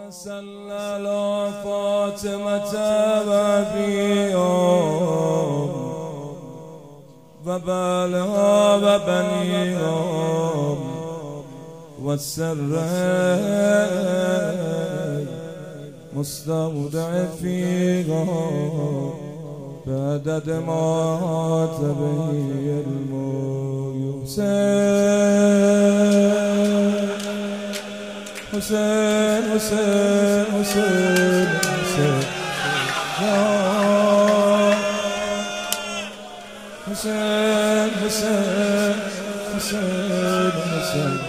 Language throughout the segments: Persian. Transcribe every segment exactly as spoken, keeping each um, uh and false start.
صل على فاطمة وأبيهم وبالها وبنيهم والسر مستودع فيهم بعدد ما تبهي المحسن حسين حسين حسين حسين حسين حسين حسين حسين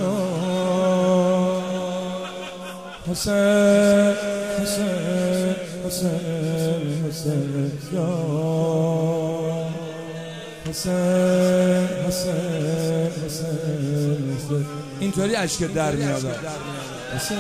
حسين حسين حسين حسين حسین حسین حسین حسین اینطوری اشک در میاد. حسین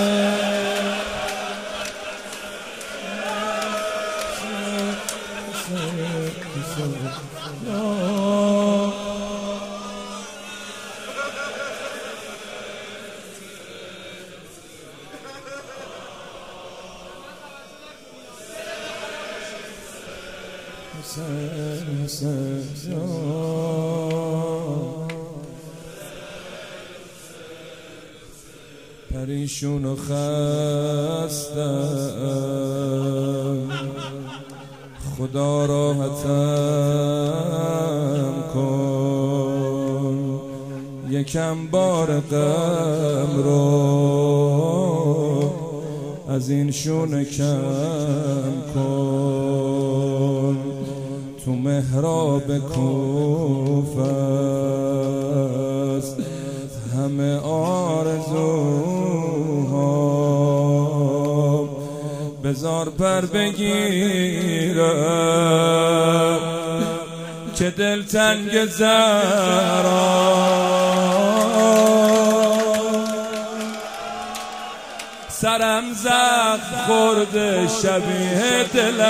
پریشون و خستم خدا راحتم کن یکم بار غم رو از این شونه کم کن تو محراب کوفه است همه آرزوها بذار پر بگیرم که دل تنگ زهرا سرم زخم خورده شبیه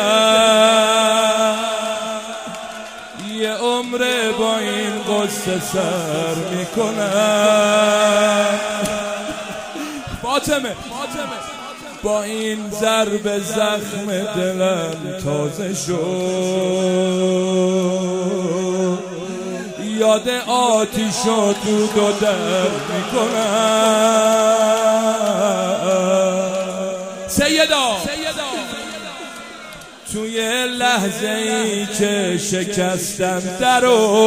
دلم یه عمر با این قصه سر میکنم فاطمه با این ضرب زخم دلم تازه شد یاد آتیش و دود و در میکنم سیدا توی لحظه ای که شکستم درو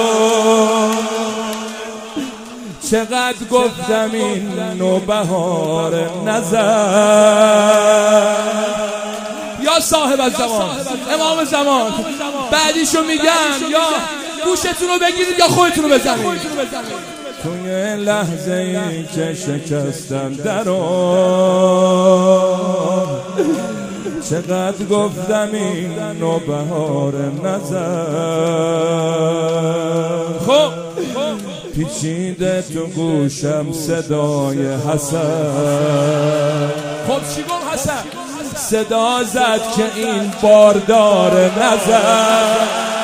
چقدر گفتم این نوبهار نظر یا صاحب الزمان امام زمان بعدیشو میگم یا گوشتون رو بگیرید یا خودتون رو بزنید. توی لحظه ای که شکستم درو چقدر گفتم این نوبهار نظر خب پیچیده تو گوشم صدای حسن خب چی گفت حسن؟ صدا زد که این باردار نظر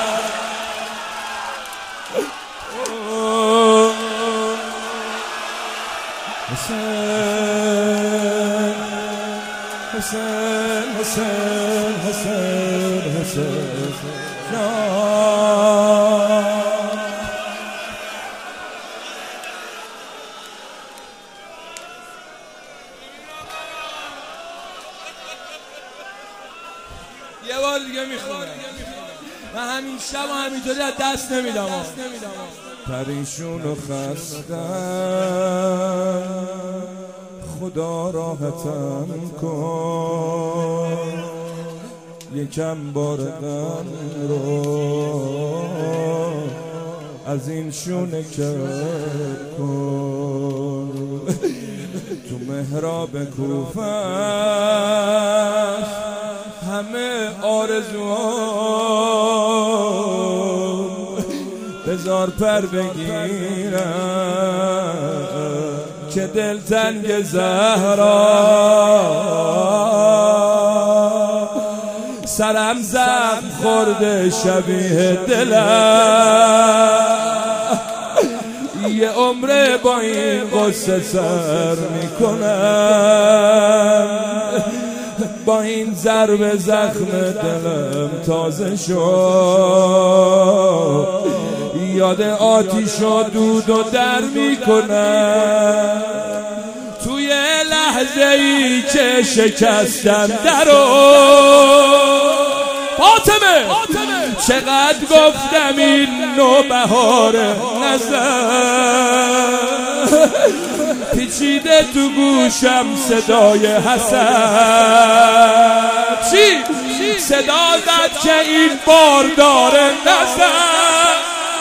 حسین حسین حسین حسین حسین یه بار دیگه میخونم و همین شب و همینطوری از دست نمیدم. پریشون و خستم خدا راحتم کن یکم بار غم رو از این شونه کرد کن تو محراب کوفه همه آرزوام بذار پر بگیرم که دل تنگ زهرا سرم زخم خورده شبیه دلم یه عمره با این قصه سر میکنم، با این ضرب زخم دلم تازه شد، یاد آتیش و دود و در میکنم، توی لحظه ای که شکستم درو فاطمه چقدر گفتم این نوبهار نظر، پیچیده تو گوشم صدای حسن، چی؟ صدا زد که این باردار نظر،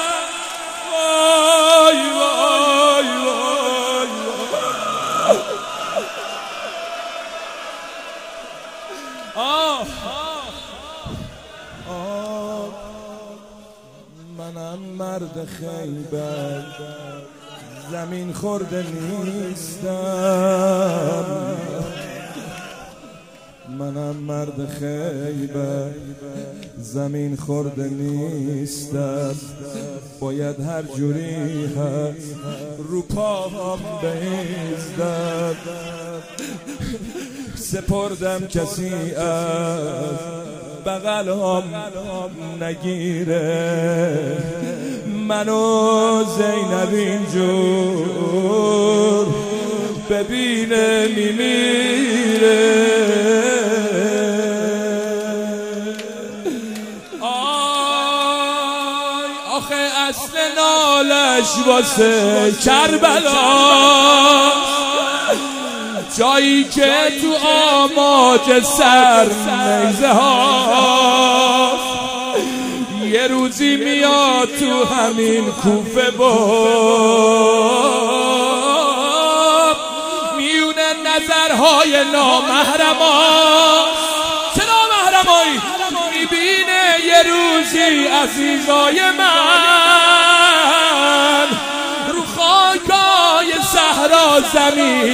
وای وای وای آه آه منم مرد خیبر زمین خورده نیستم، منم مرد خیبر زمین خورده نیستم، باید هر جوری هست رو پاهم بیستم، سپردم کسی از بغلم نگیره، منو زینب اینجور ببینه میمیره، آی آخه اصل نالش واسه کربلا، جایی که تو آماج سر نیزه ها، یه روزی میاد تو همین کوفه با میونه نظرهای نامحرما، چه نامحرمایی میبینه یه روزی عزیزای من رو خاکای صحرا زمین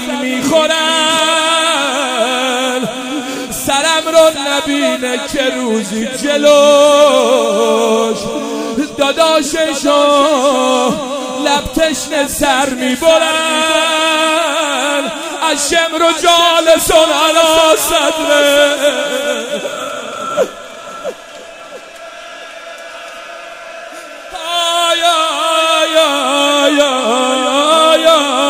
میخورن، سرم رو نبینه که روزی جلوش داداششو لب تشنه سر میبرن، از شمر و جالسون علا صدره، آی آی آی آی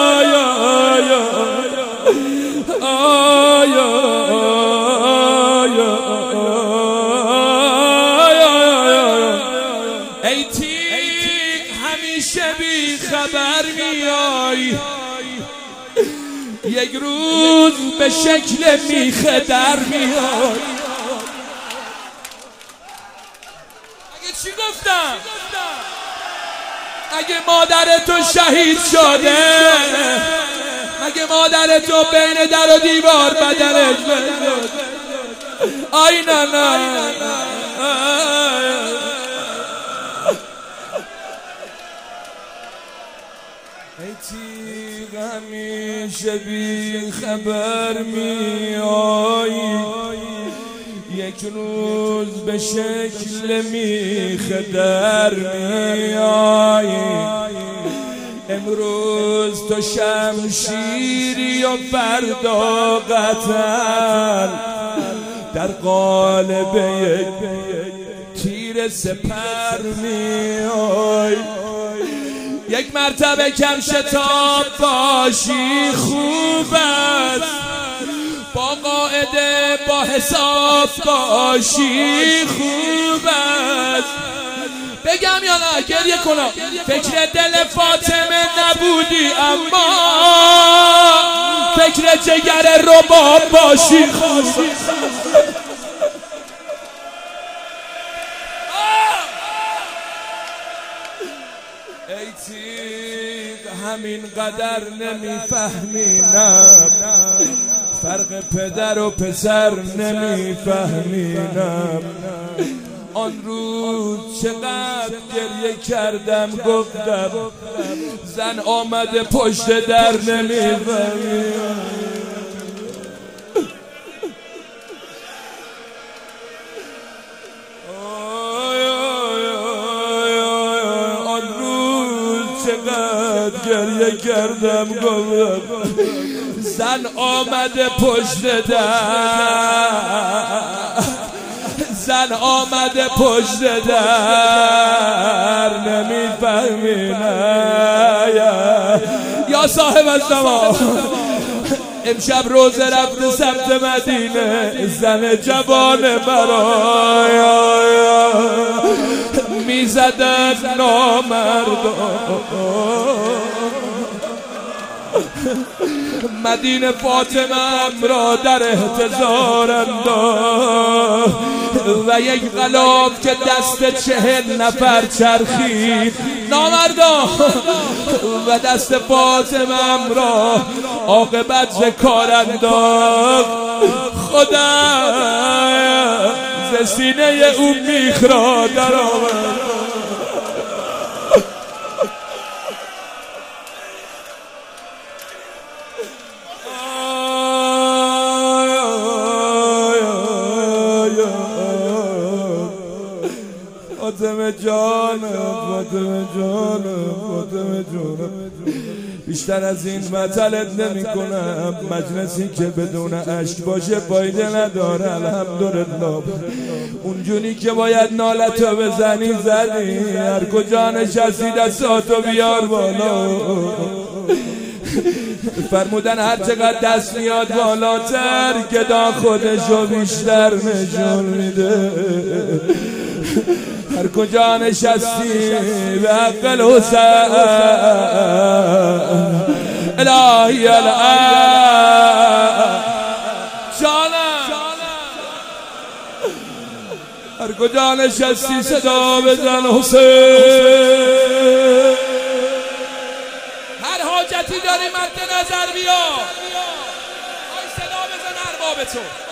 آی ای تیغ همیشه بی خبر میای، یک روز به شکل میخه در میای، اگه چی گفتم؟ اگه مادر تو شهید شده، اگه مادر تو بین در و دیوار بدنش بزد، آی نه نه ای تیغ همیشه بی خبر میایی، یک روز به شکل میخه در میایی، امروز تو شمشیری و فردا قتل، در قالب یک تیر سپر میای، یک مرتبه کم شتاب باشی خوب است، با قاعده با حساب باشی خوب است، بگم یا نه گریه کنم؟ فکر دل فاطمه نبودی اما فکر جگر رباب باشی خوب است. ای تیغ همین قدر نمیفهمی، نه فرق پدر و پسر نمیفهمینم، آن روز چقدر گریه کردم، گفتم زن آمده پشت در نمیفهمینم، چقدر گریه کردم گفتم زن آمده پشت در، زن آمده پشت در، نمیفهمی نه یا صاحب الزمان. امشب روز رفت سمت مدینه، زن جوان برای میزدن نامردان. مدینه فاطمه را در احتضار انداخت و یک غلاف که دست چهل نفر چرخید نامردان و دست فاطمه را عاقبت ز کار انداخت. خدا ز سینه او میخ را در آورد. فاطمه جان، فاطمه جان، فاطمه جان، بیشتر از این مطلب نمی کنم. مجلسی که بدون عشق باشه فایده نداره. الحمدلله اونجوری که باید نالتو بزنی زدی. هر کجا نشستی دستاتو بیار بالا. فرمودن هر چقدر دست میاد بالاتر گدا خودشو بیشتر نشون میده. هر کجا نشستی به عقل حسین الهی الان جانم. هر کجا نشستی صدا بزن حسین. هر حاجتی داری مد نظر بیا. آی صدا بزن ارباب تو.